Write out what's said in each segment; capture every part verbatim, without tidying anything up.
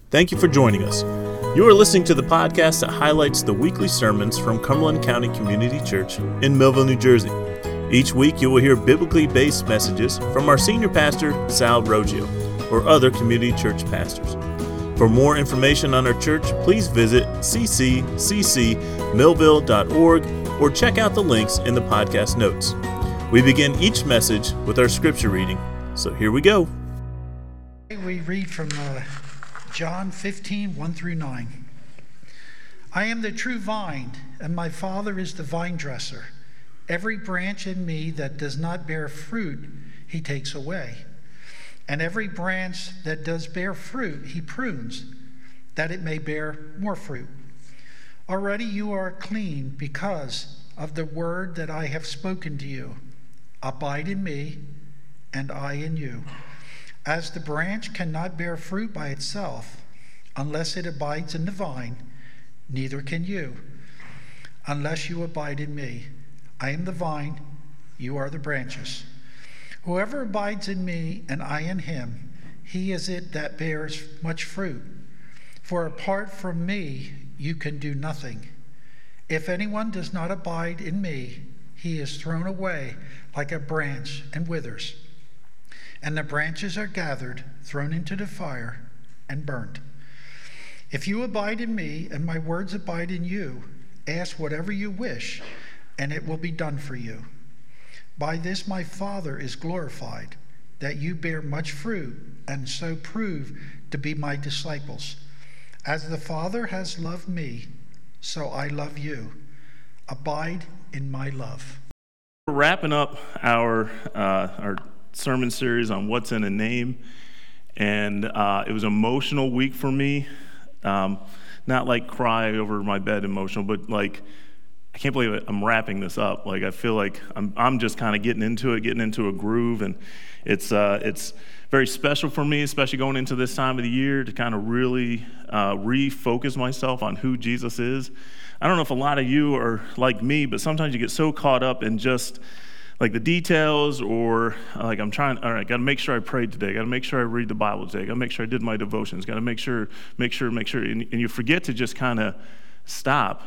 Thank you for joining us. You are listening to the podcast that highlights the weekly sermons from Cumberland County Community Church in Millville, New Jersey. Each week you will hear biblically based messages from our senior pastor, Sal Roggio, or other community church pastors. For more information on our church, please visit c c c c millville dot org or check out the links in the podcast notes. We begin each message with our scripture reading, so here we go. We read from uh, John fifteen, one through nine. I am the true vine, and my Father is the vine dresser. Every branch in me that does not bear fruit, he takes away. And every branch that does bear fruit, he prunes, that it may bear more fruit. Already you are clean because of the word that I have spoken to you. Abide in me, and I in you. As the branch cannot bear fruit by itself, unless it abides in the vine, neither can you, unless you abide in me. I am the vine, you are the branches. Whoever abides in me and I in him, he is it that bears much fruit. For apart from me, you can do nothing. If anyone does not abide in me, he is thrown away like a branch and withers. And the branches are gathered, thrown into the fire, and burned. If you abide in me, and my words abide in you, ask whatever you wish, and it will be done for you. By this my Father is glorified, that you bear much fruit, and so prove to be my disciples. As the Father has loved me, so I love you. Abide in my love. We're wrapping up our uh, our sermon series on what's in a name, and uh, it was an emotional week for me. Um, not like cry over my bed emotional, but like I can't believe it, I'm wrapping this up. Like I feel like I'm I'm just kind of getting into it, getting into a groove, and it's uh, it's very special for me, especially going into this time of the year, to kind of really uh, refocus myself on who Jesus is. I don't know if a lot of you are like me, but sometimes you get so caught up in just like the details, or uh, like I'm trying, all right, got to make sure I prayed today, got to make sure I read the Bible today, got to make sure I did my devotions, got to make sure, make sure, make sure, and, and you forget to just kind of stop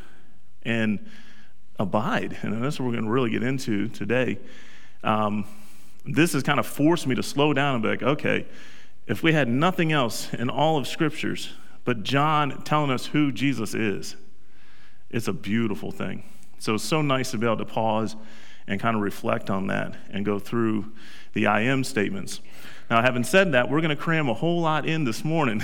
and abide, and that's what we're going to really get into today. Um, this has kind of forced me to slow down and be like, okay, if we had nothing else in all of Scriptures but John telling us who Jesus is, it's a beautiful thing. So it's so nice to be able to pause and kind of reflect on that and go through the I am statements. Now, having said that, we're going to cram a whole lot in this morning.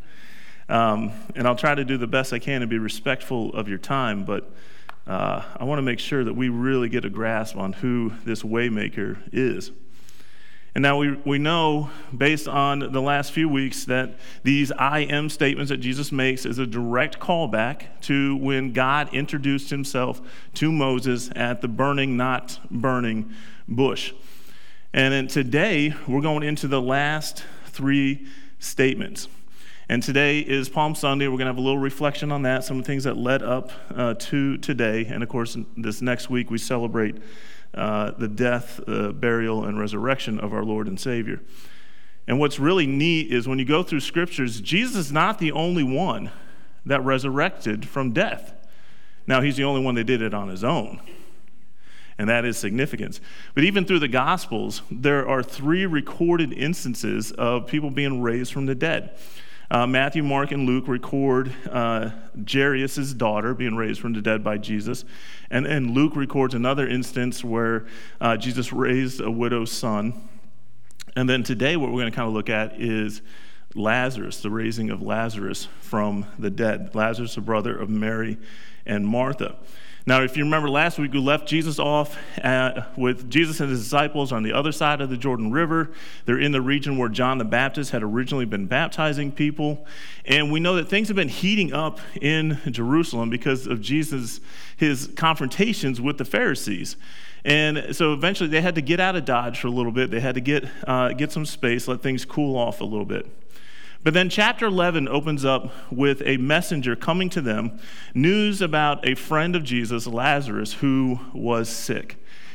um, and I'll try to do the best I can and be respectful of your time, but uh, I want to make sure that we really get a grasp on who this Waymaker is. And now we, we know, based on the last few weeks, that these I am statements that Jesus makes is a direct callback to when God introduced himself to Moses at the burning, not burning bush. And then today, we're going into the last three statements. And today is Palm Sunday. We're going to have a little reflection on that, some of the things that led up uh, to today. And of course, this next week, we celebrate Uh, the death, uh, burial, and resurrection of our Lord and Savior. And what's really neat is when you go through scriptures, Jesus is not the only one that resurrected from death. Now, he's the only one that did it on his own, and that is significant. But even through the Gospels, there are three recorded instances of people being raised from the dead. Uh, Matthew, Mark, and Luke record uh, Jairus' daughter being raised from the dead by Jesus. And then Luke records another instance where uh, Jesus raised a widow's son. And then today what we're going to kind of look at is Lazarus, the raising of Lazarus from the dead. Lazarus, the brother of Mary and Martha. Now, if you remember last week, we left Jesus off at, with Jesus and his disciples on the other side of the Jordan River. They're in the region where John the Baptist had originally been baptizing people. And we know that things have been heating up in Jerusalem because of Jesus, his confrontations with the Pharisees. And so eventually they had to get out of Dodge for a little bit. They had to get uh, get some space, let things cool off a little bit. But then chapter eleven opens up with a messenger coming to them, news about a friend of Jesus, Lazarus, who was sick.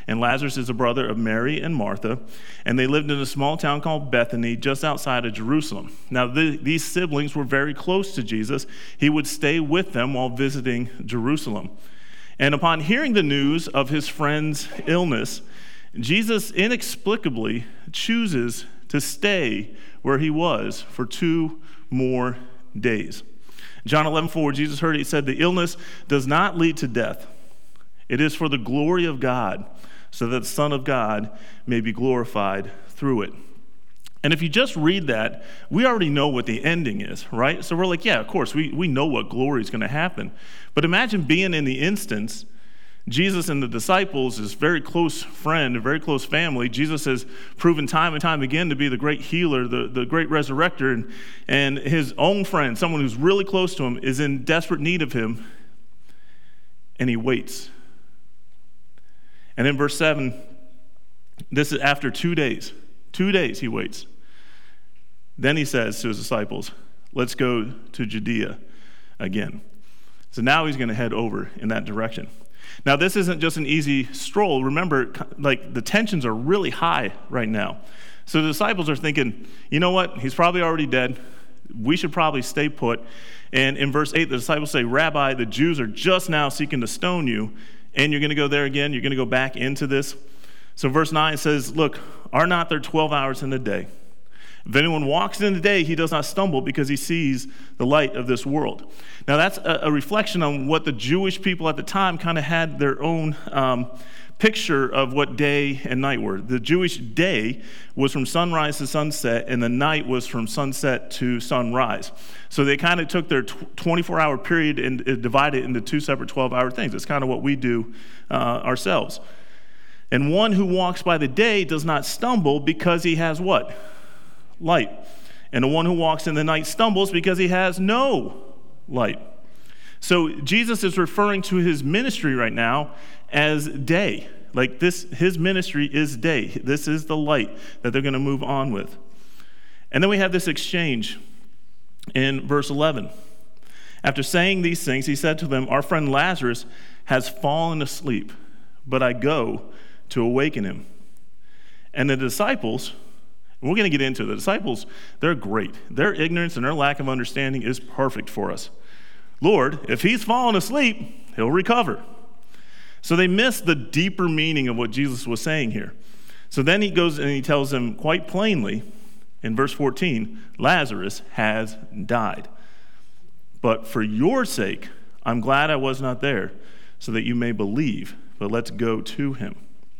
And Lazarus is a brother of Mary and Martha, and they lived in a small town called Bethany, just outside of Jerusalem. Now, the, these siblings were very close to Jesus. He would stay with them while visiting Jerusalem. And upon hearing the news of his friend's illness, Jesus inexplicably chooses to stay where he was for two more days. John eleven four, Jesus heard it, he said, "The illness does not lead to death. It is for the glory of God, so that the Son of God may be glorified through it." And if you just read that, we already know what the ending is, right? So we're like, yeah, of course, we, we know what glory is going to happen. But imagine being in the instance, Jesus and the disciples, his very close friend, a very close family. Jesus has proven time and time again to be the great healer, the, the great resurrector, and, and his own friend, someone who's really close to him, is in desperate need of him, and he waits. And in verse seven, this is after two days. Two days he waits. Then he says to his disciples, "Let's go to Judea again." So now he's going to head over in that direction. Now, this isn't just an easy stroll. Remember, like, the tensions are really high right now. So the disciples are thinking, you know what? He's probably already dead. We should probably stay put. And in verse eight, the disciples say, "Rabbi, the Jews are just now seeking to stone you, and you're going to go there again? You're going to go back into this?" So verse nine says, "Look, are not there twelve hours in the day? If anyone walks in the day, he does not stumble because he sees the light of this world." Now, that's a, a reflection on what the Jewish people at the time kind of had their own um, picture of what day and night were. The Jewish day was from sunrise to sunset, and the night was from sunset to sunrise. So they kind of took their twenty-four hour period and divided it into two separate twelve hour things. It's kind of what we do uh, ourselves. And one who walks by the day does not stumble because he has what? Light. And the one who walks in the night stumbles because he has no light. So Jesus is referring to his ministry right now as day. Like this, his ministry is day. This is the light that they're going to move on with. And then we have this exchange in verse eleven. After saying these things, he said to them, "Our friend Lazarus has fallen asleep, but I go to awaken him." And the disciples, and we're going to get into it. The disciples, they're great. Their ignorance and their lack of understanding is perfect for us. "Lord, if he's fallen asleep, he'll recover." So they miss the deeper meaning of what Jesus was saying here. So then he goes and he tells them quite plainly in verse fourteen, "Lazarus has died. But for your sake, I'm glad I was not there, so that you may believe. But let's go to him."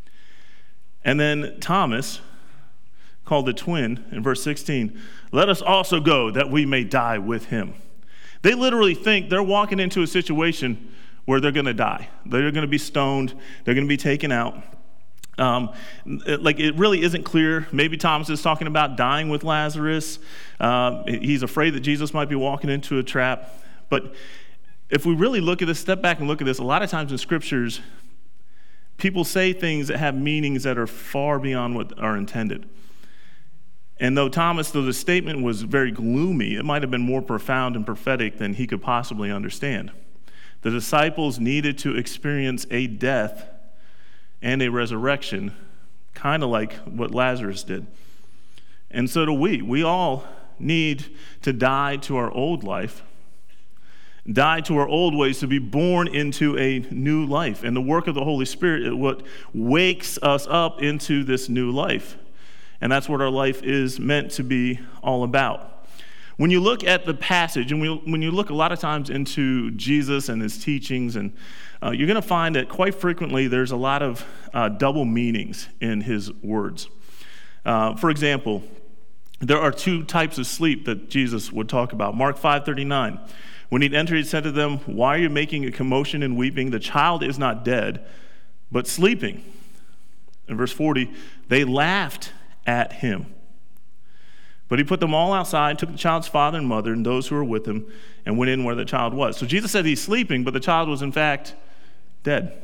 And then Thomas, called the twin, in verse sixteen, "Let us also go that we may die with him." They literally think they're walking into a situation where they're going to die. They're going to be stoned. They're going to be taken out. Um, like it really isn't clear. Maybe Thomas is talking about dying with Lazarus. Uh, he's afraid that Jesus might be walking into a trap. But if we really look at this, step back and look at this, a lot of times in scriptures, people say things that have meanings that are far beyond what are intended. And though Thomas, though the statement was very gloomy, it might have been more profound and prophetic than he could possibly understand. The disciples needed to experience a death and a resurrection, kind of like what Lazarus did. And so do we. We all need to die to our old life, die to our old ways to be born into a new life. And the work of the Holy Spirit is what wakes us up into this new life. And that's what our life is meant to be all about. When you look at the passage, and we, when you look a lot of times into Jesus and his teachings, and uh, you're going to find that quite frequently there's a lot of uh, double meanings in his words. Uh, for example, there are two types of sleep that Jesus would talk about. Mark five thirty-nine. When he'd entered, he said to them, "Why are you making a commotion and weeping? The child is not dead, but sleeping." In verse forty, they laughed at him. But he put them all outside, took the child's father and mother and those who were with him, and went in where the child was. So Jesus said he's sleeping, but the child was in fact dead.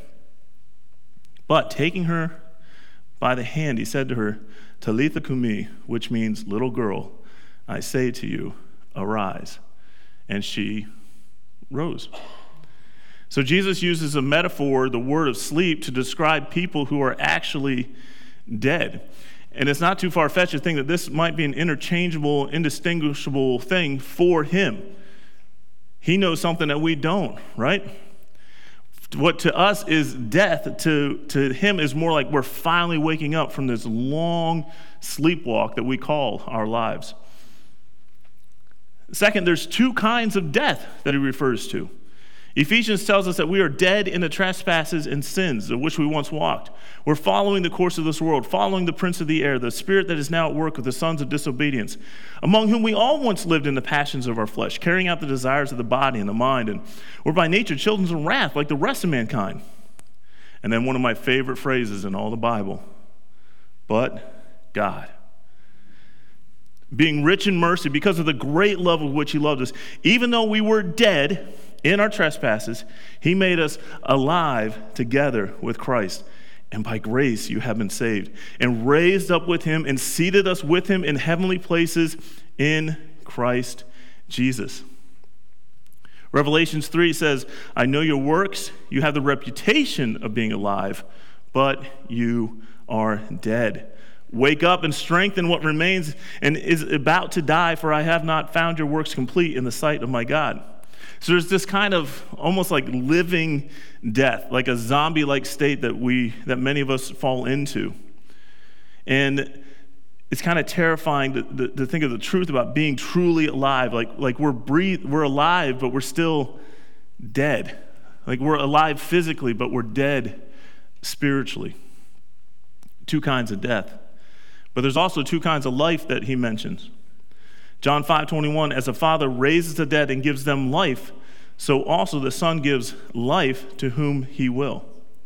But taking her by the hand, he said to her, "Talitha kumi," which means, "Little girl, I say to you, arise." And she rose. So Jesus uses a metaphor, the word of sleep, to describe people who are actually dead. And it's not too far-fetched to think that this might be an interchangeable, indistinguishable thing for him. He knows something that we don't, right? What to us is death, to, to him is more like we're finally waking up from this long sleepwalk that we call our lives. Second, there's two kinds of death that he refers to. Ephesians tells us that we are dead in the trespasses and sins of which we once walked. We're following the course of this world, following the prince of the air, the spirit that is now at work with the sons of disobedience, among whom we all once lived in the passions of our flesh, carrying out the desires of the body and the mind, and we're by nature children of wrath like the rest of mankind. And then one of my favorite phrases in all the Bible, but God. Being rich in mercy because of the great love with which he loved us, even though we were dead in our trespasses, he made us alive together with Christ. And by grace you have been saved, and raised up with him, and seated us with him in heavenly places in Christ Jesus. Revelations three says, I know your works. You have the reputation of being alive, but you are dead. Wake up and strengthen what remains and is about to die, for I have not found your works complete in the sight of my God. So there's this kind of almost like living death, like a zombie-like state that we, that many of us fall into. And it's kind of terrifying to, to, to think of the truth about being truly alive. Like, like we're breathe, we're alive, but we're still dead. Like we're alive physically, but we're dead spiritually. Two kinds of death. But there's also two kinds of life that he mentions. John five twenty-one, as a father raises the dead and gives them life, so also the Son gives life to whom he will.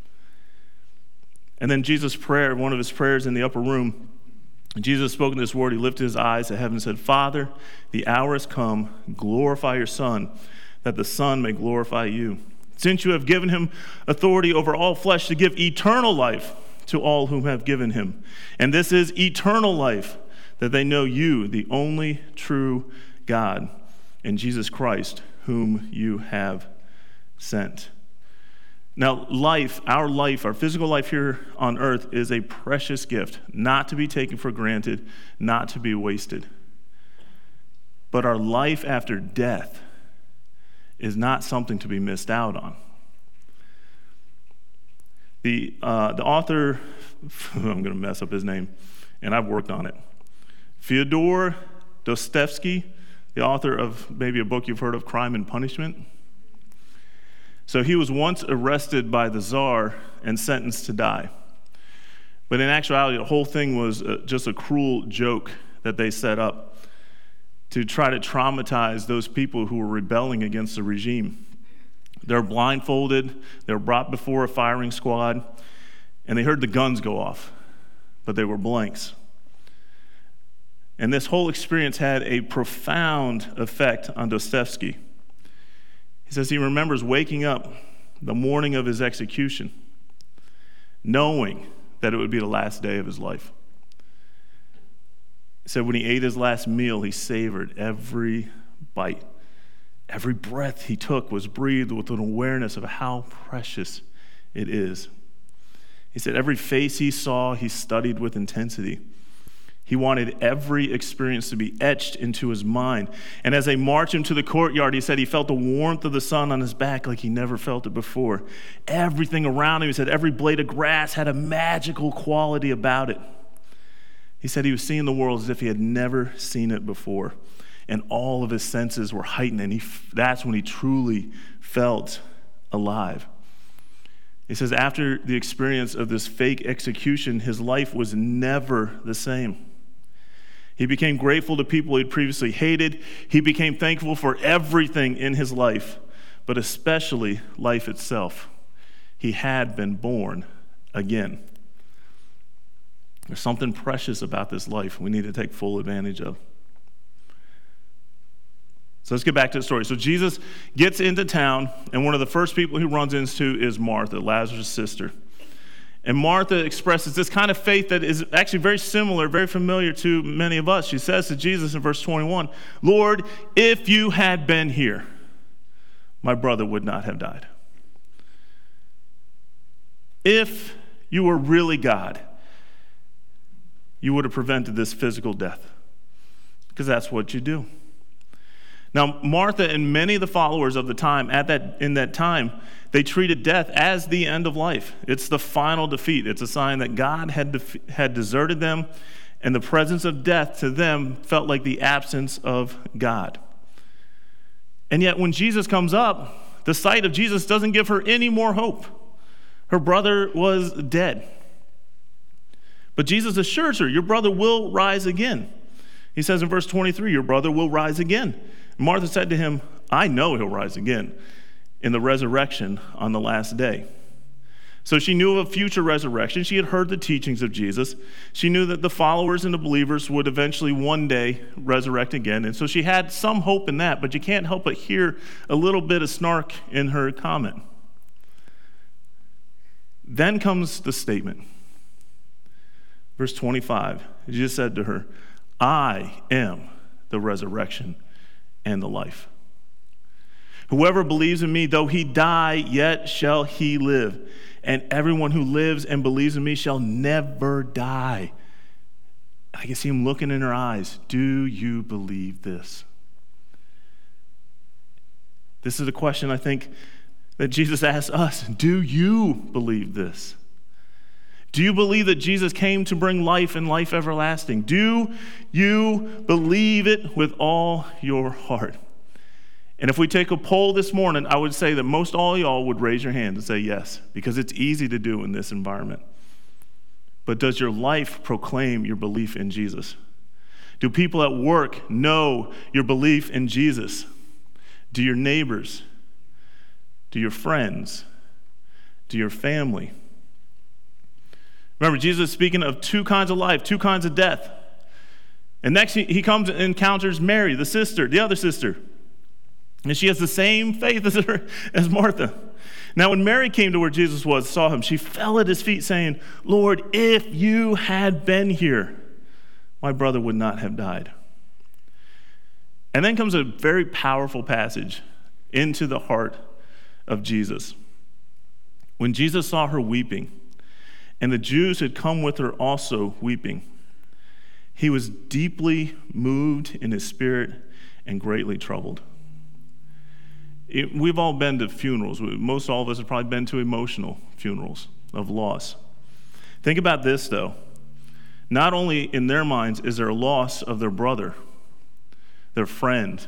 And then Jesus' prayer, one of his prayers in the upper room, Jesus spoke this word, he lifted his eyes to heaven and said, Father, the hour has come, glorify your Son, that the Son may glorify you. Since you have given him authority over all flesh to give eternal life to all whom have given him. And this is eternal life, that they know you, the only true God, and Jesus Christ, whom you have sent. Now, life, our life, our physical life here on earth is a precious gift, not to be taken for granted, not to be wasted. But our life after death is not something to be missed out on. The, uh, the author, I'm going to mess up his name, and I've worked on it. Fyodor Dostoevsky, the author of maybe a book you've heard of, Crime and Punishment. So he was once arrested by the Tsar and sentenced to die. But in actuality, the whole thing was just a cruel joke that they set up to try to traumatize those people who were rebelling against the regime. They're blindfolded, they're brought before a firing squad, and they heard the guns go off, but they were blanks. And this whole experience had a profound effect on Dostoevsky. He says he remembers waking up the morning of his execution, knowing that it would be the last day of his life. He said when he ate his last meal, he savored every bite. Every breath he took was breathed with an awareness of how precious it is. He said every face he saw, he studied with intensity. He wanted every experience to be etched into his mind. And as they marched him to the courtyard, he said he felt the warmth of the sun on his back like he never felt it before. Everything around him, he said every blade of grass had a magical quality about it. He said he was seeing the world as if he had never seen it before. And all of his senses were heightened, and he, that's when he truly felt alive. He says after the experience of this fake execution, his life was never the same. He became grateful to people he'd previously hated. He became thankful for everything in his life, but especially life itself. He had been born again. There's something precious about this life we need to take full advantage of. So let's get back to the story. So Jesus gets into town, and one of the first people he runs into is Martha, Lazarus' sister. And Martha expresses this kind of faith that is actually very similar, very familiar to many of us. She says to Jesus in verse twenty-one, Lord, if you had been here, my brother would not have died. if you were really God, you would have prevented this physical death, because that's what you do. Now, Martha and many of the followers of the time, at that in that time, they treated death as the end of life. It's the final defeat. It's a sign that God had def- had deserted them, and the presence of death to them felt like the absence of God. And yet, when Jesus comes up, the sight of Jesus doesn't give her any more hope. Her brother was dead. But Jesus assures her, your brother will rise again. He says in verse twenty-three, your brother will rise again. And Martha said to him, I know he'll rise again in the resurrection on the last day. So she knew of a future resurrection. She had heard the teachings of Jesus. She knew that the followers and the believers would eventually one day resurrect again. And so she had some hope in that, but you can't help but hear a little bit of snark in her comment. Then comes the statement. Verse twenty-five, Jesus said to her, I am the resurrection and the life. Whoever believes in me, though he die, yet shall he live. And everyone who lives and believes in me shall never die. I can see him looking in her eyes. Do you believe this? This is a question I think that Jesus asks us. Do you believe this? Do you believe that Jesus came to bring life and life everlasting? Do you believe it with all your heart? And if we take a poll this morning, I would say that most all y'all would raise your hand and say yes, because it's easy to do in this environment. But does your life proclaim your belief in Jesus? Do people at work know your belief in Jesus? Do your neighbors? Do your friends? Do your family? Remember, Jesus is speaking of two kinds of life, two kinds of death. And next he comes and encounters Mary, the sister, the other sister. And she has the same faith as, her, as Martha. Now, when Mary came to where Jesus was, saw him, she fell at his feet saying, Lord, if you had been here, my brother would not have died. And then comes a very powerful passage into the heart of Jesus. When Jesus saw her weeping, and the Jews had come with her also weeping, he was deeply moved in his spirit and greatly troubled. It, we've all been to funerals. Most all of us have probably been to emotional funerals of loss. Think about this, though. Not only in their minds is there a loss of their brother, their friend,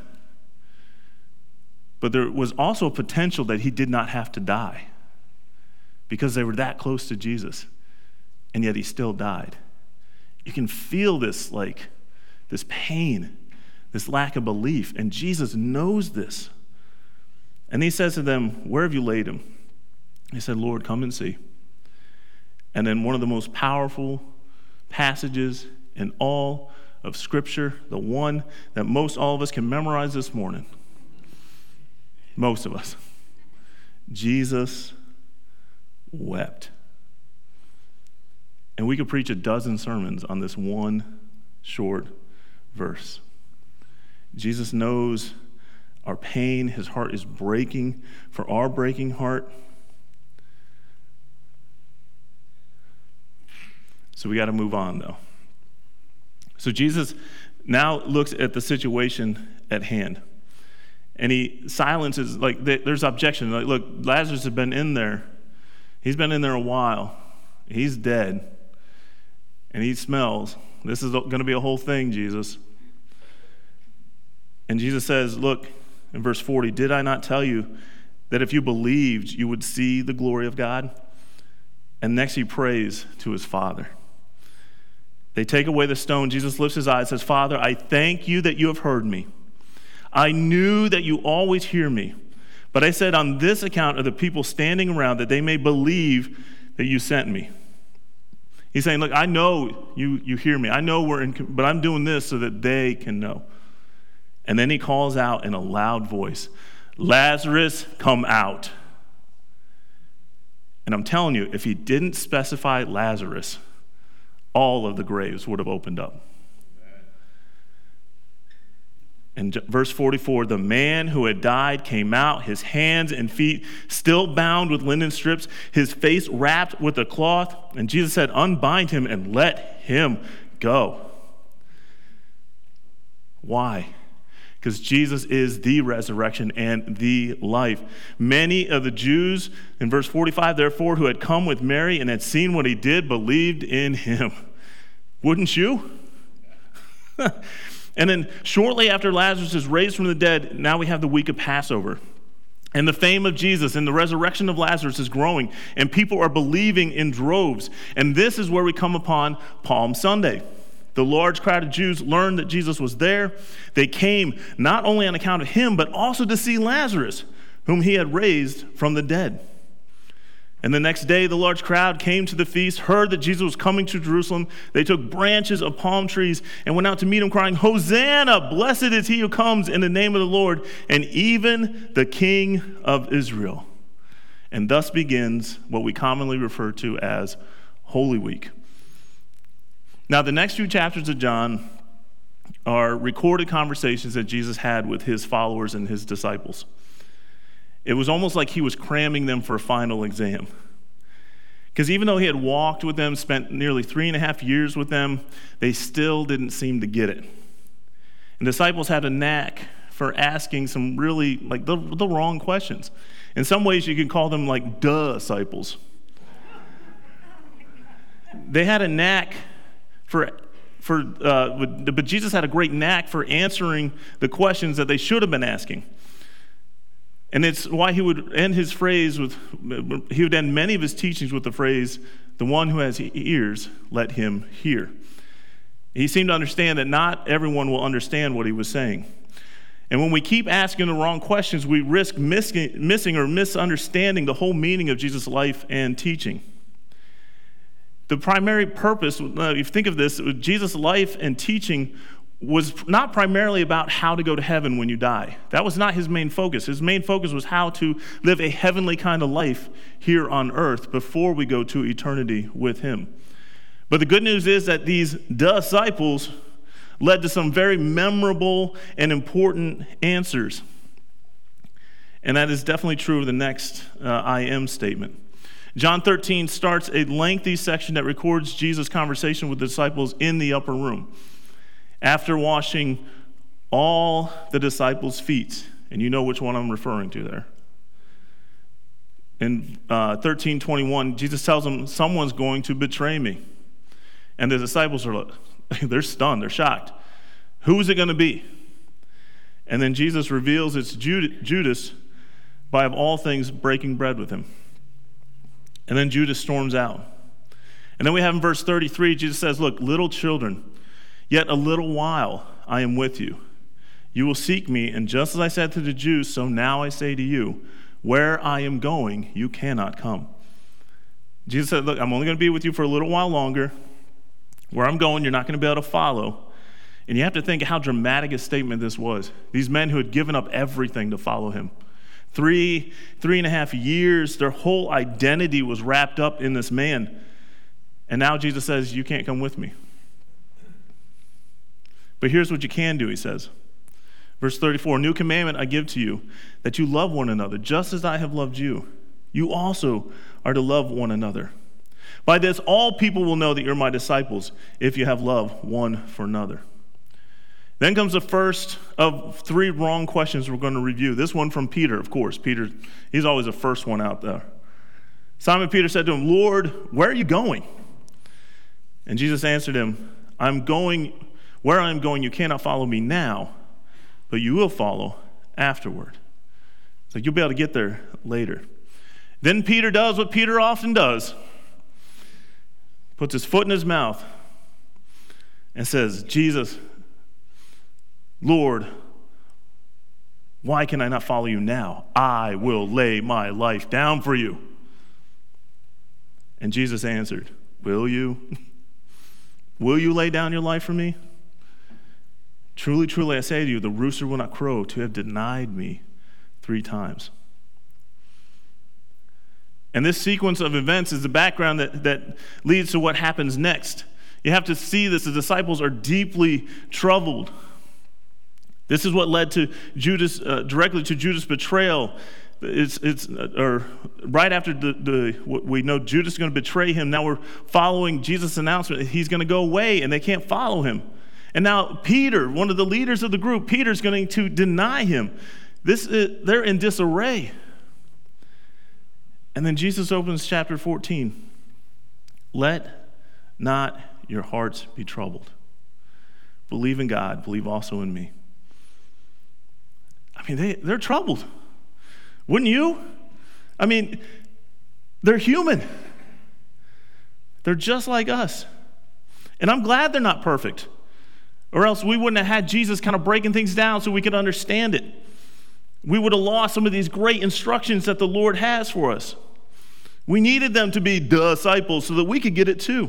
but there was also a potential that he did not have to die because they were that close to Jesus, and yet he still died. You can feel this, like, this pain, this lack of belief, and Jesus knows this. And he says to them, where have you laid him? He said, Lord, come and see. And then one of the most powerful passages in all of Scripture, the one that most all of us can memorize this morning, most of us, Jesus wept. And we could preach a dozen sermons on this one short verse. Jesus knows our pain. His heart is breaking for our breaking heart. So we got to move on, though. So Jesus now looks at the situation at hand. And he silences, like, there's objection. Like, look, Lazarus has been in there. He's been in there a while. He's dead. And he smells. This is going to be a whole thing, Jesus. And Jesus says, look, in verse forty, did I not tell you that if you believed, you would see the glory of God? And next he prays to his Father. They take away the stone. Jesus lifts his eyes and says, Father, I thank you that you have heard me. I knew that you always hear me. But I said on this account of the people standing around that they may believe that you sent me. He's saying, look, I know you, you hear me. I know we're in, but I'm doing this so that they can know. And then he calls out in a loud voice, Lazarus, come out. And I'm telling you, if he didn't specify Lazarus, all of the graves would have opened up. And verse forty-four, the man who had died came out, his hands and feet still bound with linen strips, his face wrapped with a cloth. And Jesus said, unbind him and let him go. Why? Because Jesus is the resurrection and the life. Many of the Jews, in verse forty-five, therefore, who had come with Mary and had seen what he did, believed in him. Wouldn't you? And then shortly after Lazarus is raised from the dead, now we have the week of Passover. And the fame of Jesus and the resurrection of Lazarus is growing, and people are believing in droves. And this is where we come upon Palm Sunday. The large crowd of Jews learned that Jesus was there. They came not only on account of him, but also to see Lazarus, whom he had raised from the dead. And the next day, the large crowd came to the feast, heard that Jesus was coming to Jerusalem. They took branches of palm trees and went out to meet him, crying, Hosanna, blessed is he who comes in the name of the Lord, and even the King of Israel. And thus begins what we commonly refer to as Holy Week. Now, the next few chapters of John are recorded conversations that Jesus had with his followers and his disciples. It was almost like he was cramming them for a final exam. Because even though he had walked with them, spent nearly three and a half years with them, they still didn't seem to get it. And disciples had a knack for asking some really, like, the, the wrong questions. In some ways, you can call them, like, duh disciples. They had a knack for, for uh, but Jesus had a great knack for answering the questions that they should have been asking. And it's why he would end his phrase with, he would end many of his teachings with the phrase, the one who has ears, let him hear. He seemed to understand that not everyone will understand what he was saying. And when we keep asking the wrong questions, we risk missing, missing or misunderstanding the whole meaning of Jesus' life and teaching. The primary purpose, if you think of this, Jesus' life and teaching was not primarily about how to go to heaven when you die. That was not his main focus. His main focus was how to live a heavenly kind of life here on earth before we go to eternity with him. But the good news is that these disciples led to some very memorable and important answers. And that is definitely true of the next uh, I am statement. John thirteen starts a lengthy section that records Jesus' conversation with the disciples in the upper room, after washing all the disciples' feet. And you know which one I'm referring to there. In uh, thirteen twenty-one, Jesus tells them, someone's going to betray me. And the disciples are, they're stunned, they're shocked. Who is it going to be? And then Jesus reveals it's Judas by, of all things, breaking bread with him. And then Judas storms out. And then we have in verse thirty-three, Jesus says, look, little children, yet a little while I am with you. You will seek me, and just as I said to the Jews, so now I say to you, where I am going, you cannot come. Jesus said, look, I'm only going to be with you for a little while longer. Where I'm going, you're not going to be able to follow. And you have to think how dramatic a statement this was. These men who had given up everything to follow him. Three, three and a half years, their whole identity was wrapped up in this man. And now Jesus says, you can't come with me. But here's what you can do, he says. Verse thirty-four, new commandment I give to you, that you love one another, just as I have loved you. You also are to love one another. By this, all people will know that you're my disciples, if you have love one for another. Then comes the first of three wrong questions we're going to review. This one from Peter, of course. Peter, he's always the first one out there. Simon Peter said to him, Lord, where are you going? And Jesus answered him, I'm going, where I am going, you cannot follow me now, but you will follow afterward. So you'll be able to get there later. Then Peter does what Peter often does. Puts his foot in his mouth and says, Jesus, Lord, why can I not follow you now? I will lay my life down for you. And Jesus answered, will you? Will you lay down your life for me? Truly, truly, I say to you, the rooster will not crow to have denied me three times. And this sequence of events is the background that, that leads to what happens next. You have to see this. The disciples are deeply troubled. This is what led to Judas, uh, directly to Judas' betrayal. It's, it's, uh, or right after the, the what we know Judas is going to betray him. Now we're following Jesus' announcement. He's going to go away, and they can't follow him. And now Peter, one of the leaders of the group, Peter's going to deny him. This is, they're in disarray. And then Jesus opens chapter fourteen. Let not your hearts be troubled. Believe in God. Believe also in me. I mean, they, they're troubled. Wouldn't you? I mean, they're human. They're just like us. And I'm glad they're not perfect. Or else we wouldn't have had Jesus kind of breaking things down so we could understand it. We would have lost some of these great instructions that the Lord has for us. We needed them to be disciples so that we could get it too.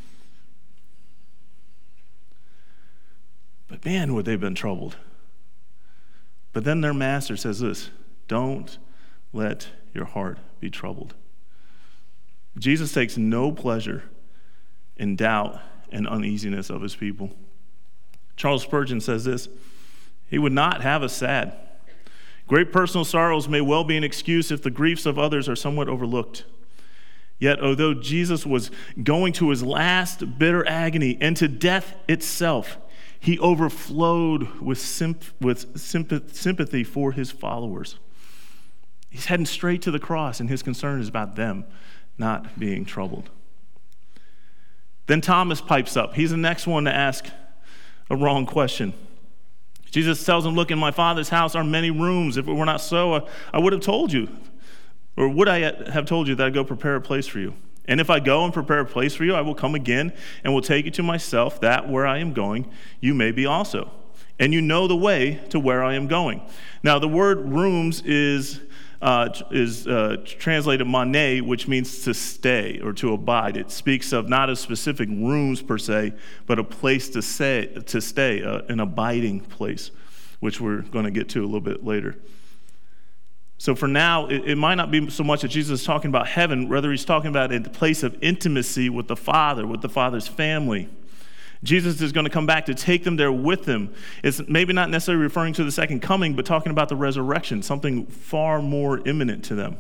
But man, would they've been troubled. But then their master says this, don't let your heart be troubled. Jesus takes no pleasure in doubt and uneasiness of his people. Charles Spurgeon says this, he would not have us sad. Great personal sorrows may well be an excuse if the griefs of others are somewhat overlooked. Yet, although Jesus was going to his last bitter agony and to death itself, he overflowed with, symp- with sympathy for his followers. He's heading straight to the cross, and his concern is about them not being troubled. Then Thomas pipes up. He's the next one to ask a wrong question. Jesus tells him, look, in my Father's house are many rooms. If it were not so, I would have told you. Or would I have told you that I'd go prepare a place for you? And if I go and prepare a place for you, I will come again and will take you to myself, that where I am going, you may be also. And you know the way to where I am going. Now, the word rooms is uh, is uh, translated mane, which means to stay or to abide. It speaks of not a specific rooms per se, but a place to, say, to stay, uh, an abiding place, which we're going to get to a little bit later. So for now, it, it might not be so much that Jesus is talking about heaven, rather he's talking about a place of intimacy with the Father, with the Father's family. Jesus is going to come back to take them there with him. It's maybe not necessarily referring to the second coming, but talking about the resurrection, something far more imminent to them.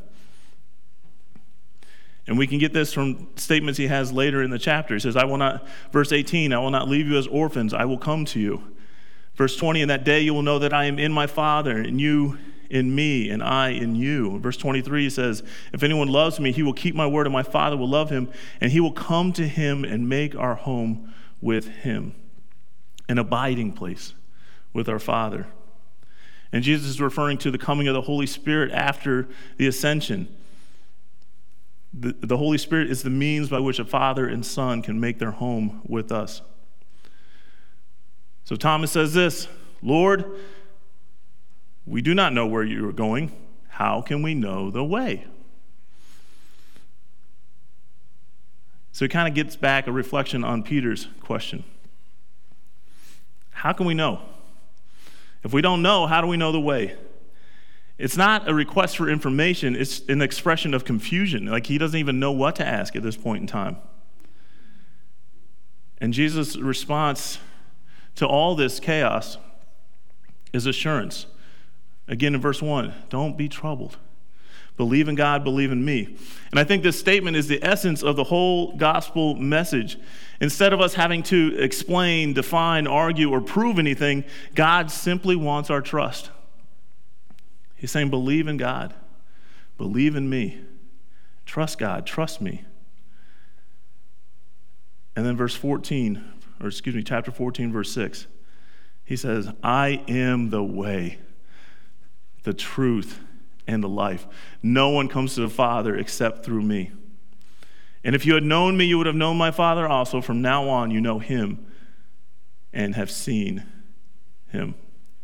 And we can get this from statements he has later in the chapter. He says, I will not, verse eighteen, I will not leave you as orphans, I will come to you. Verse twenty, in that day you will know that I am in my Father, and you in me, and I in you. Verse twenty-three, he says, if anyone loves me, he will keep my word, and my Father will love him, and he will come to him and make our home with him. An abiding place with our Father. And Jesus is referring to the coming of the Holy Spirit after the ascension. The, the Holy Spirit is the means by which a father and son can make their home with us. So Thomas says this, Lord, we do not know where you are going. How can we know the way? So it kind of gets back a reflection on Peter's question. How can we know? If we don't know, how do we know the way? It's not a request for information. It's an expression of confusion. Like he doesn't even know what to ask at this point in time. And Jesus' response to all this chaos is assurance. Again, in verse one, don't be troubled. Believe in God, believe in me. And I think this statement is the essence of the whole gospel message. Instead of us having to explain, define, argue, or prove anything, God simply wants our trust. He's saying, believe in God, believe in me, trust God, trust me. And then verse fourteen, or excuse me, chapter fourteen, verse six, he says, I am the way, the truth, and the life. No one comes to the Father except through me. And if you had known me, you would have known my Father also. From now on, you know him and have seen him.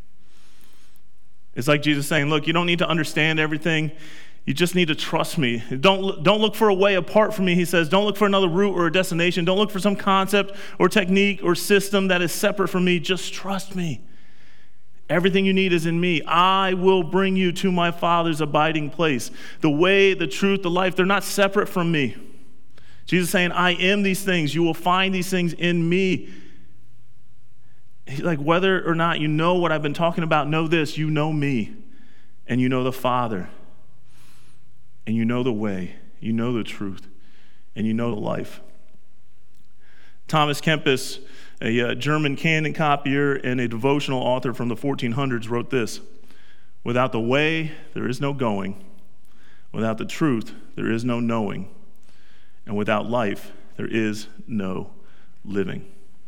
It's like Jesus saying, look, you don't need to understand everything. You just need to trust me. Don't, don't look for a way apart from me, he says. Don't look for another route or a destination. Don't look for some concept or technique or system that is separate from me. Just trust me. Everything you need is in me. I will bring you to my Father's abiding place. The way, the truth, the life, they're not separate from me. Jesus is saying, I am these things. You will find these things in me. He's like, whether or not you know what I've been talking about, know this, you know me, and you know the Father, and you know the way, you know the truth, and you know the life. Thomas Kempis, a uh, German canon copier and a devotional author from the fourteen hundreds, wrote this: without the way, there is no going. Without the truth, there is no knowing. And without life, there is no living.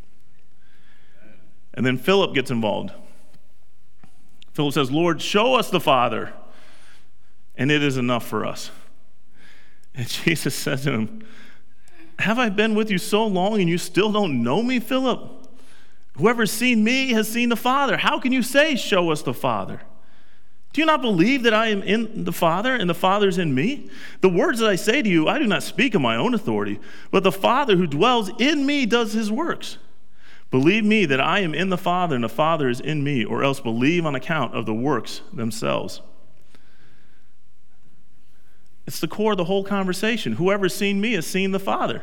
And then Philip gets involved. Philip says, Lord, show us the Father, and it is enough for us. And Jesus said to him, have I been with you so long and you still don't know me, Philip? Whoever's seen me has seen the Father. How can you say, show us the Father? Do you not believe that I am in the Father and the Father is in me? The words that I say to you, I do not speak of my own authority, but the Father who dwells in me does his works. Believe me that I am in the Father and the Father is in me, or else believe on account of the works themselves. It's the core of the whole conversation. Whoever's seen me has seen the Father.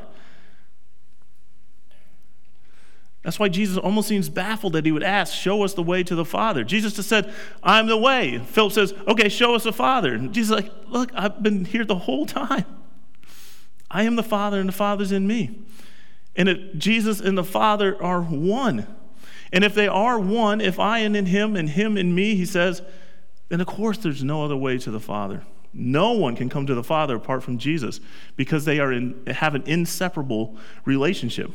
That's why Jesus almost seems baffled that he would ask, show us the way to the Father. Jesus just said, I'm the way. Philip says, okay, show us the Father. And Jesus is like, look, I've been here the whole time. I am the Father and the Father's in me. And it, Jesus and the Father are one. And if they are one, if I am in him and him in me, he says, then of course there's no other way to the Father. No one can come to the Father apart from Jesus because they are in, have an inseparable relationship.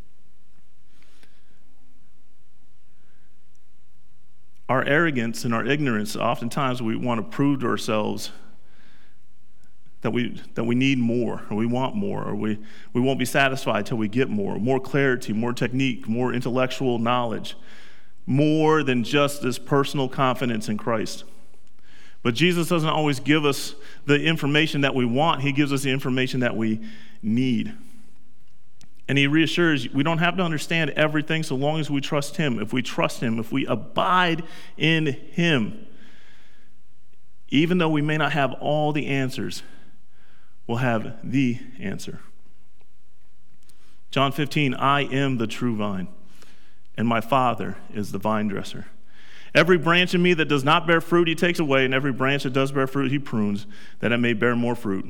Our arrogance and our ignorance, oftentimes we want to prove to ourselves that we that we need more, or we want more, or we, we won't be satisfied till we get more, more clarity, more technique, more intellectual knowledge, more than just this personal confidence in Christ. But Jesus doesn't always give us the information that we want. He gives us the information that we need. And he reassures we don't have to understand everything so long as we trust him. If we trust him, if we abide in him, even though we may not have all the answers, we'll have the answer. John fifteen, I am the true vine, and my Father is the vine dresser. Every branch in me that does not bear fruit, he takes away, and every branch that does bear fruit, he prunes, that it may bear more fruit.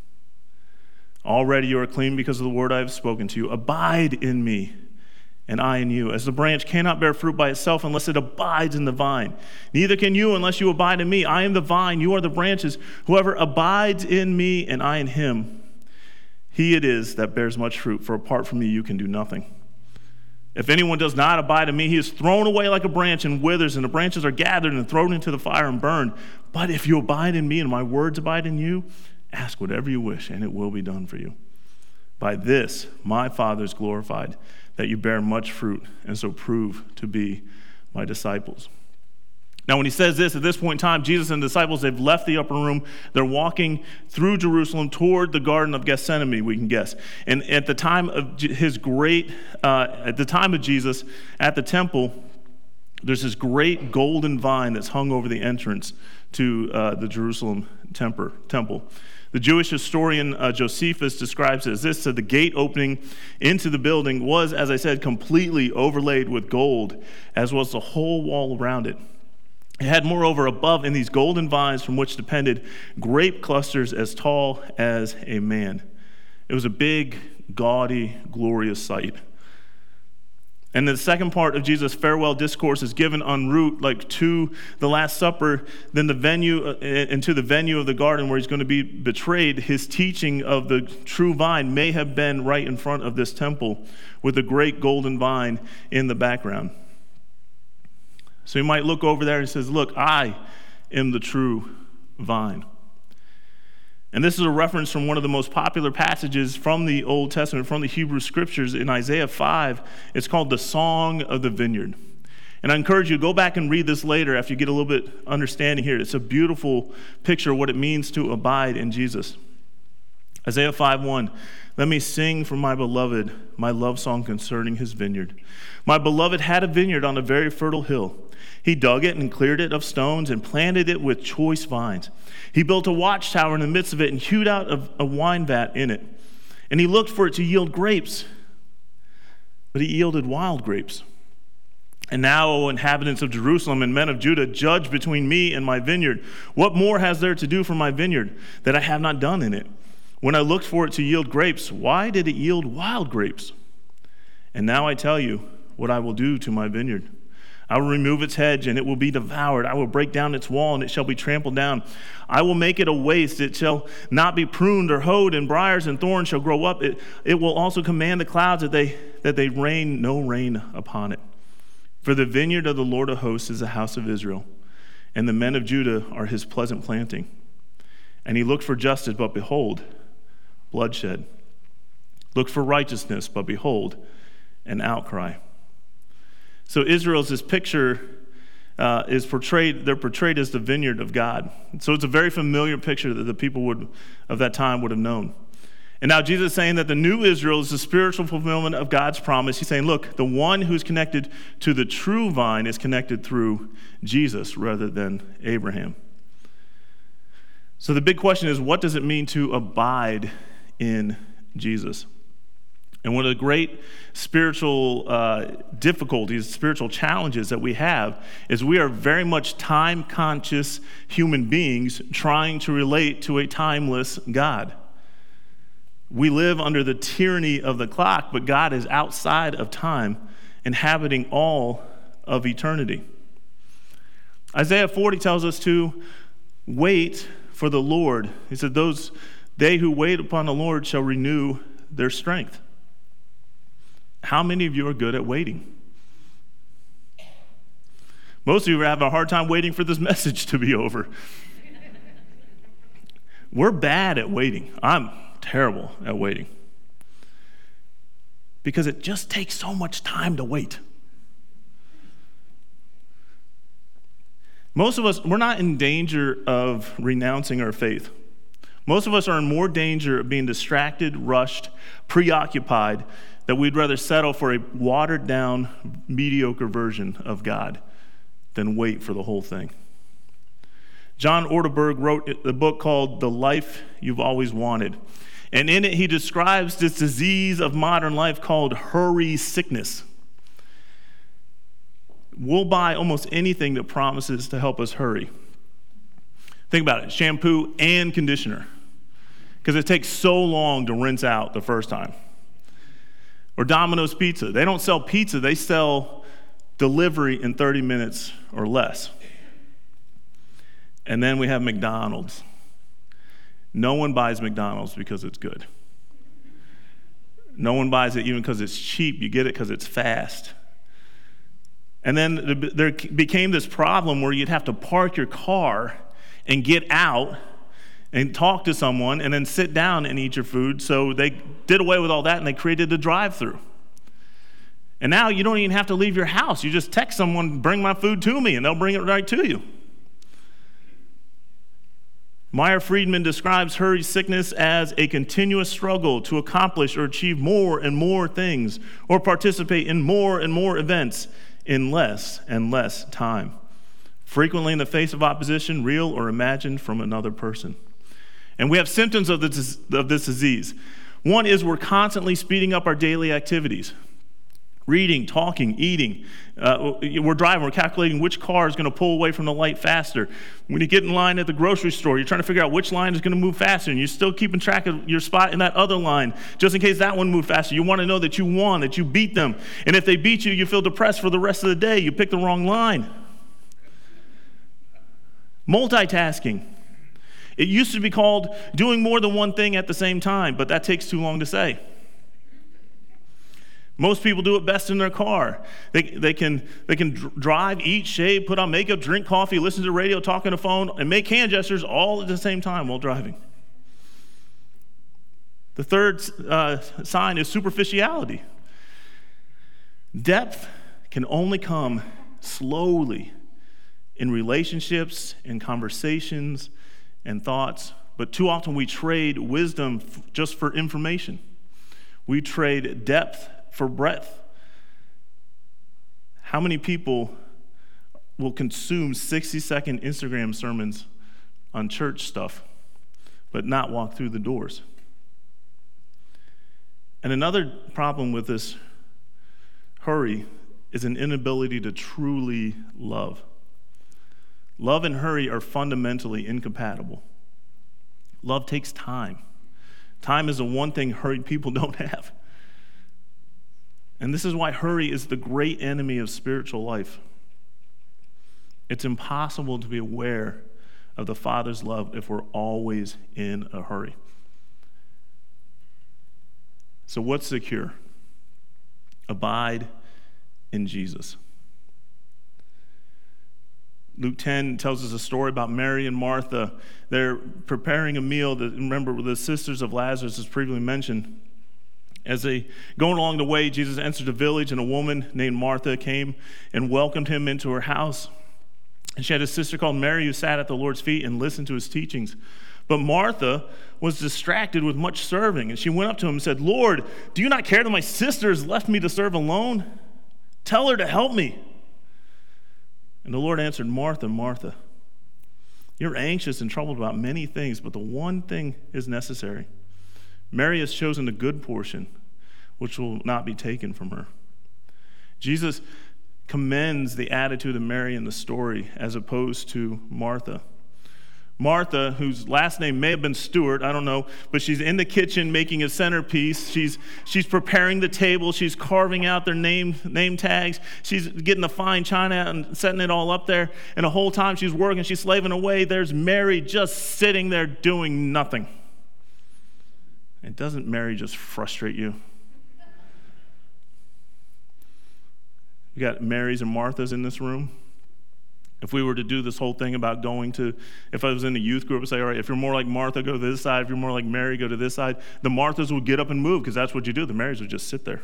Already you are clean because of the word I have spoken to you. Abide in me, and I in you. As the branch cannot bear fruit by itself unless it abides in the vine, neither can you unless you abide in me. I am the vine, you are the branches. Whoever abides in me and I in him, he it is that bears much fruit, for apart from me you can do nothing. If anyone does not abide in me, he is thrown away like a branch and withers, and the branches are gathered and thrown into the fire and burned. But if you abide in me and my words abide in you, ask whatever you wish, and it will be done for you. By this, my Father is glorified, that you bear much fruit, and so prove to be my disciples. Now, when he says this, at this point in time, Jesus and the disciples, they've left the upper room. They're walking through Jerusalem toward the Garden of Gethsemane, we can guess. And at the time of his great, uh, at the time of Jesus, at the temple, there's this great golden vine that's hung over the entrance to uh, the Jerusalem temple. The Jewish historian uh, Josephus describes it as this: said the gate opening into the building was, as I said, completely overlaid with gold, as was the whole wall around it. It had, moreover, above in these golden vines from which depended grape clusters as tall as a man. It was a big, gaudy, glorious sight. And the second part of Jesus' farewell discourse is given en route, like to the Last Supper, then the venue, uh, into the venue of the garden where he's going to be betrayed. His teaching of the true vine may have been right in front of this temple with the great golden vine in the background. So he might look over there and he says, look, I am the true vine. And this is a reference from one of the most popular passages from the Old Testament, from the Hebrew Scriptures in Isaiah five. It's called the Song of the Vineyard. And I encourage you to go back and read this later after you get a little bit understanding here. It's a beautiful picture of what it means to abide in Jesus. Isaiah five one, let me sing for my beloved my love song concerning his vineyard. My beloved had a vineyard on a very fertile hill. He dug it and cleared it of stones and planted it with choice vines. He built a watchtower in the midst of it and hewed out a, a wine vat in it. And he looked for it to yield grapes, but it yielded wild grapes. And now, O inhabitants of Jerusalem and men of Judah, judge between me and my vineyard. What more has there to do for my vineyard that I have not done in it? When I looked for it to yield grapes, why did it yield wild grapes? And now I tell you what I will do to my vineyard. I will remove its hedge, and it will be devoured. I will break down its wall, and it shall be trampled down. I will make it a waste. It shall not be pruned or hoed, and briars and thorns shall grow up. It, it will also command the clouds that they, that they rain no rain upon it. For the vineyard of the Lord of hosts is the house of Israel, and the men of Judah are his pleasant planting. And he looked for justice, but behold, bloodshed. Looked for righteousness, but behold, an outcry. So Israel's this picture uh, is portrayed, they're portrayed as the vineyard of God. So it's a very familiar picture that the people would of that time would have known. And now Jesus is saying that the new Israel is the spiritual fulfillment of God's promise. He's saying, look, the one who's connected to the true vine is connected through Jesus rather than Abraham. So the big question is, what does it mean to abide in Jesus? And one of the great spiritual uh, difficulties, spiritual challenges that we have is we are very much time-conscious human beings trying to relate to a timeless God. We live under the tyranny of the clock, but God is outside of time, inhabiting all of eternity. Isaiah forty tells us to wait for the Lord. He said, those they who wait upon the Lord shall renew their strength. How many of you are good at waiting? Most of you have a hard time waiting for this message to be over. We're bad at waiting. I'm terrible at waiting. Because it just takes so much time to wait. Most of us, we're not in danger of renouncing our faith. Most of us are in more danger of being distracted, rushed, preoccupied, that we'd rather settle for a watered down, mediocre version of God than wait for the whole thing. John Ortberg wrote a book called The Life You've Always Wanted. And in it, he describes this disease of modern life called hurry sickness. We'll buy almost anything that promises to help us hurry. Think about it, shampoo and conditioner, because it takes so long to rinse out the first time. Or Domino's Pizza. They don't sell pizza, they sell delivery in thirty minutes or less. And then we have McDonald's. No one buys McDonald's because it's good. No one buys it even because it's cheap. You get it because it's fast. And then there became this problem where you'd have to park your car and get out and talk to someone and then sit down and eat your food. So they did away with all that and they created a drive-through. And now you don't even have to leave your house. You just text someone, bring my food to me, and they'll bring it right to you. Meyer Friedman describes hurry sickness as a continuous struggle to accomplish or achieve more and more things or participate in more and more events in less and less time, frequently in the face of opposition, real or imagined from another person. And we have symptoms of this, of this disease. One is we're constantly speeding up our daily activities. Reading, talking, eating. Uh, we're driving, we're calculating which car is going to pull away from the light faster. When you get in line at the grocery store, you're trying to figure out which line is going to move faster, and you're still keeping track of your spot in that other line, just in case that one moved faster. You want to know that you won, that you beat them. And if they beat you, you feel depressed for the rest of the day. You picked the wrong line. Multitasking. It used to be called doing more than one thing at the same time, but that takes too long to say. Most people do it best in their car. They, they can, they can dr- drive, eat, shave, put on makeup, drink coffee, listen to the radio, talk on the phone, and make hand gestures all at the same time while driving. The third uh, sign is superficiality. Depth can only come slowly in relationships, in conversations, and thoughts, but too often we trade wisdom f- just for information. We trade depth for breadth. How many people will consume sixty-second Instagram sermons on church stuff, but not walk through the doors? And another problem with this hurry is an inability to truly love. Love and hurry are fundamentally incompatible. Love takes time. Time is the one thing hurried people don't have. And this is why hurry is the great enemy of spiritual life. It's impossible to be aware of the Father's love if we're always in a hurry. So what's the cure? Abide in Jesus. Luke ten tells us a story about Mary and Martha. They're preparing a meal. That, remember, the sisters of Lazarus, as previously mentioned. As they going along the way, Jesus entered a village, and a woman named Martha came and welcomed him into her house. And she had a sister called Mary who sat at the Lord's feet and listened to his teachings. But Martha was distracted with much serving, and she went up to him and said, "Lord, do you not care that my sister has left me to serve alone? Tell her to help me." And the Lord answered, "Martha, Martha, you're anxious and troubled about many things, but the one thing is necessary. Mary has chosen the good portion, which will not be taken from her." Jesus commends the attitude of Mary in the story as opposed to Martha. Martha, whose last name may have been Stewart, I don't know, but she's in the kitchen making a centerpiece. She's she's preparing the table. She's carving out their name name tags. She's getting the fine china out and setting it all up there. And the whole time she's working, she's slaving away. There's Mary just sitting there doing nothing. And doesn't Mary just frustrate you? We got Marys and Marthas in this room. If we were to do this whole thing about going to, if I was in a youth group, I'd say, all right, if you're more like Martha, go to this side. If you're more like Mary, go to this side. The Marthas would get up and move because that's what you do. The Marys would just sit there.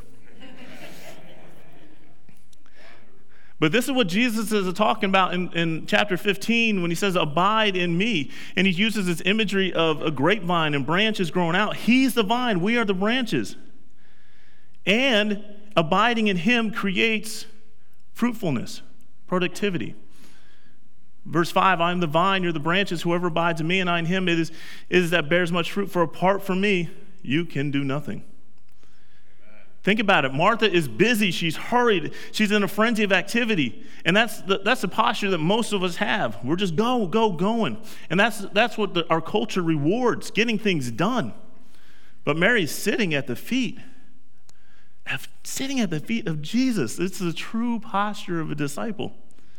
But this is what Jesus is talking about in, in chapter fifteen when he says, "Abide in me." And he uses this imagery of a grapevine and branches growing out. He's the vine. We are the branches. And abiding in him creates fruitfulness, productivity. Verse five, "I am the vine, you're the branches. Whoever abides in me and I in him, it is, it is that bears much fruit. For apart from me, you can do nothing." Amen. Think about it. Martha is busy. She's hurried. She's in a frenzy of activity. And that's the, that's the posture that most of us have. We're just go, go, going. And that's, that's what the, our culture rewards, getting things done. But Mary's sitting at the feet, sitting at the feet of Jesus. It's the true posture of a disciple.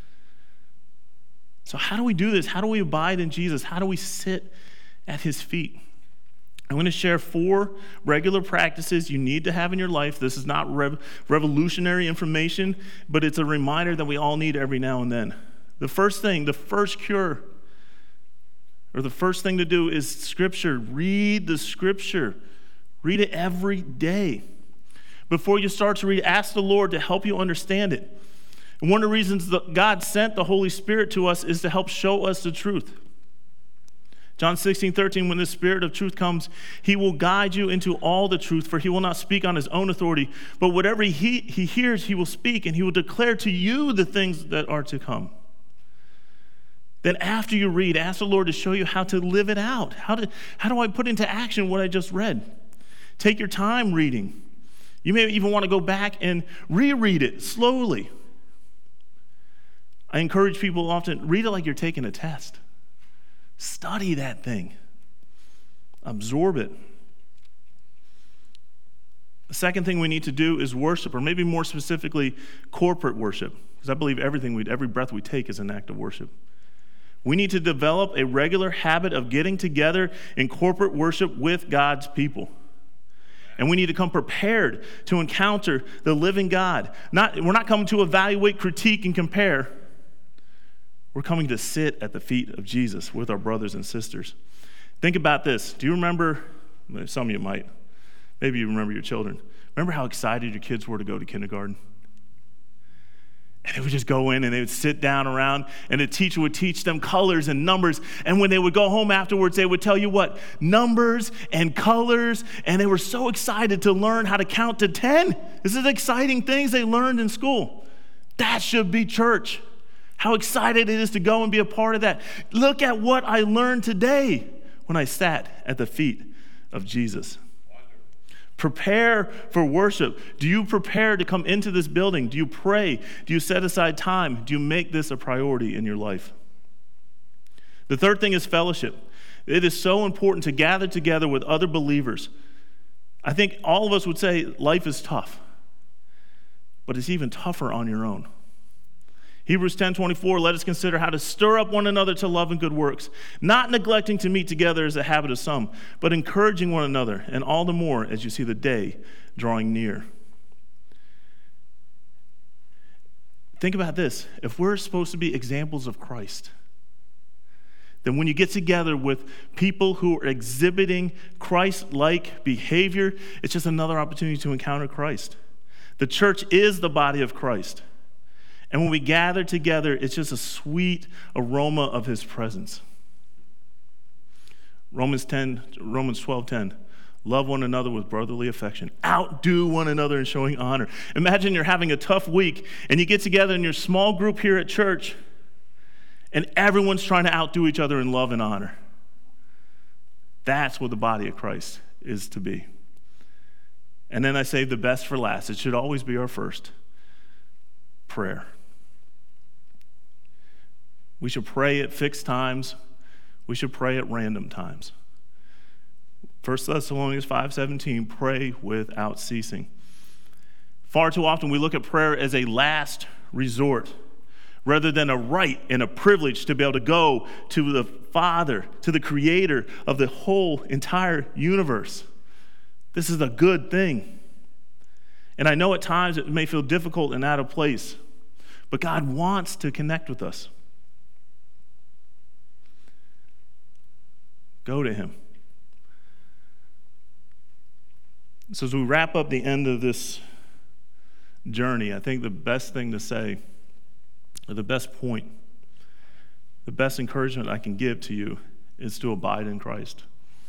So how do we do this? How do we abide in Jesus? How do we sit at his feet? I'm going to share four regular practices you need to have in your life. This is not rev- revolutionary information, but it's a reminder that we all need every now and then. The first thing, the first cure, or the first thing to do is Scripture. Read the Scripture. Read it every day. Before you start to read, ask the Lord to help you understand it. And one of the reasons that God sent the Holy Spirit to us is to help show us the truth. John sixteen thirteen, "When the Spirit of truth comes, he will guide you into all the truth, for he will not speak on his own authority, but whatever he, he hears, he will speak, and he will declare to you the things that are to come." Then after you read, ask the Lord to show you how to live it out. How, to, how do I put into action what I just read? Take your time reading. You may even want to go back and reread it slowly. I encourage people often, read it like you're taking a test. Study that thing. Absorb it. The second thing we need to do is worship, or maybe more specifically, corporate worship. Because I believe everything we, every breath we take is an act of worship. We need to develop a regular habit of getting together in corporate worship with God's people. And we need to come prepared to encounter the living God. Not, we're not coming to evaluate, critique, and compare. We're coming to sit at the feet of Jesus with our brothers and sisters. Think about this. Do you remember, some of you might, maybe you remember your children. Remember how excited your kids were to go to kindergarten? And they would just go in and they would sit down around and the teacher would teach them colors and numbers. And when they would go home afterwards, they would tell you what? Numbers and colors. And they were so excited to learn how to count to ten. This is exciting things they learned in school. That should be church. How excited it is to go and be a part of that. Look at what I learned today when I sat at the feet of Jesus. Prepare for worship. Do you prepare to come into this building? Do you pray? Do you set aside time? Do you make this a priority in your life? The third thing is fellowship. It is so important to gather together with other believers. I think all of us would say life is tough, but it's even tougher on your own. Hebrews ten twenty-four, let us consider how to stir up one another to love and good works, not neglecting to meet together as a habit of some, but encouraging one another, and all the more as you see the day drawing near. Think about this. If we're supposed to be examples of Christ, then when you get together with people who are exhibiting Christ-like behavior, it's just another opportunity to encounter Christ. The church is the body of Christ. And when we gather together, it's just a sweet aroma of his presence. Romans ten, Romans twelve ten. Love one another with brotherly affection. Outdo one another in showing honor. Imagine you're having a tough week, and you get together in your small group here at church, and everyone's trying to outdo each other in love and honor. That's what the body of Christ is to be. And then I save the best for last. It should always be our first. Prayer. We should pray at fixed times. We should pray at random times. First Thessalonians five seventeen, pray without ceasing. Far too often we look at prayer as a last resort rather than a right and a privilege to be able to go to the Father, to the Creator of the whole entire universe. This is a good thing. And I know at times it may feel difficult and out of place, but God wants to connect with us. Go to him. So as we wrap up the end of this journey, I think the best thing to say, or the best point, the best encouragement I can give to you is to abide in Christ.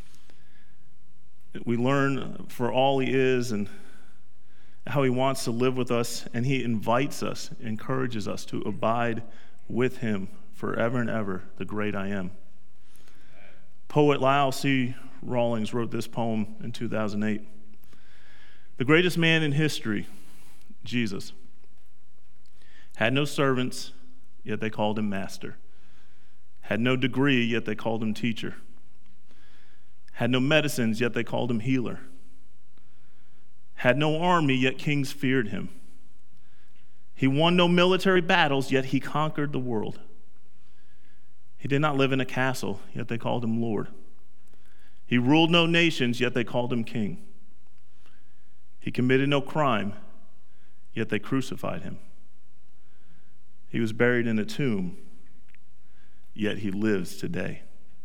We learn for all he is and how he wants to live with us, and he invites us, encourages us to abide with him forever and ever, the great I am. Poet Lyle C. Rawlings wrote this poem in two thousand eight. The greatest man in history, Jesus, had no servants, yet they called him master. Had no degree, yet they called him teacher. Had no medicines, yet they called him healer. Had no army, yet kings feared him. He won no military battles, yet he conquered the world. He did not live in a castle, yet they called him Lord. He ruled no nations, yet they called him king. He committed no crime, yet they crucified him. He was buried in a tomb, yet he lives today.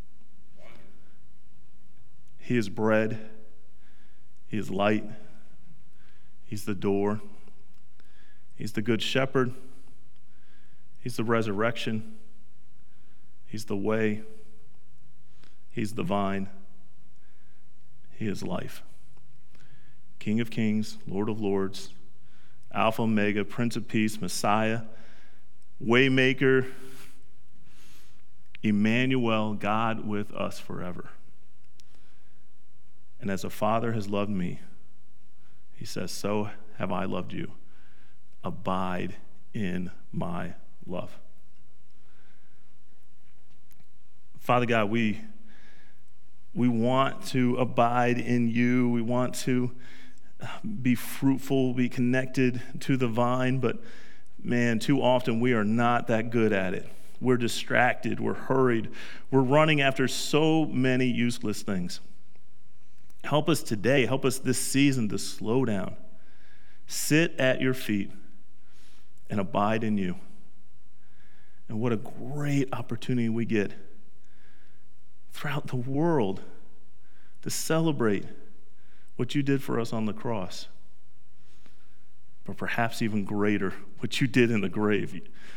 He is bread. He is light. He's the door. He's the good shepherd. He's the resurrection. He's the way. He's the vine. He is life. King of kings, Lord of lords, Alpha, Omega, Prince of Peace, Messiah, Waymaker, Emmanuel, God with us forever. And as a Father has loved me, he says, so have I loved you. Abide in my love. Father God, we, we want to abide in you. We want to be fruitful, be connected to the vine, but man, too often we are not that good at it. We're distracted, we're hurried, we're running after so many useless things. Help us today, help us this season to slow down, sit at your feet, and abide in you. And what a great opportunity we get throughout the world to celebrate what you did for us on the cross. But perhaps even greater, what you did in the grave.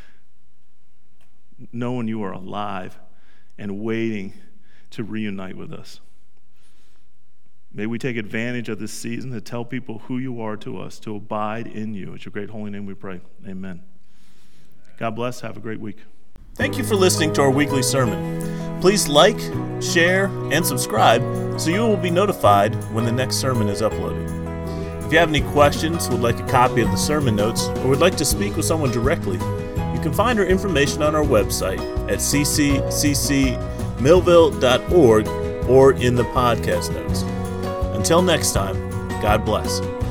Knowing you are alive and waiting to reunite with us. May we take advantage of this season to tell people who you are to us, to abide in you. It's your great holy name we pray. Amen. God bless. Have a great week. Thank you for listening to our weekly sermon. Please like, share, and subscribe so you will be notified when the next sermon is uploaded. you have any questions, would like a copy of the sermon notes, or would like to speak with someone directly, you can find our information on our website at c c c c millville dot org or in the podcast notes. Until next time, God bless.